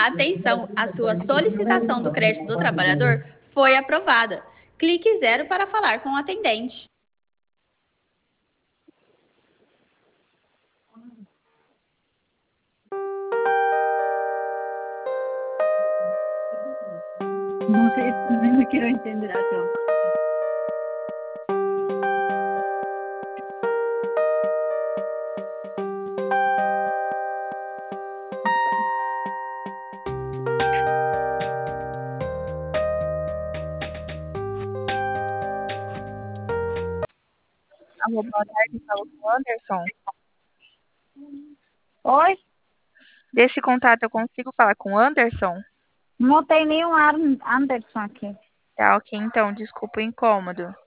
Atenção, a sua solicitação do crédito do trabalhador foi aprovada. Clique 0 para falar com o atendente. No sé, no me quiero entender eso. Alô, boa tarde, falo com o Anderson. Oi? Desse contato eu consigo falar com o Anderson? Não tem nenhum Anderson aqui. Tá, ok, então, desculpa o incômodo.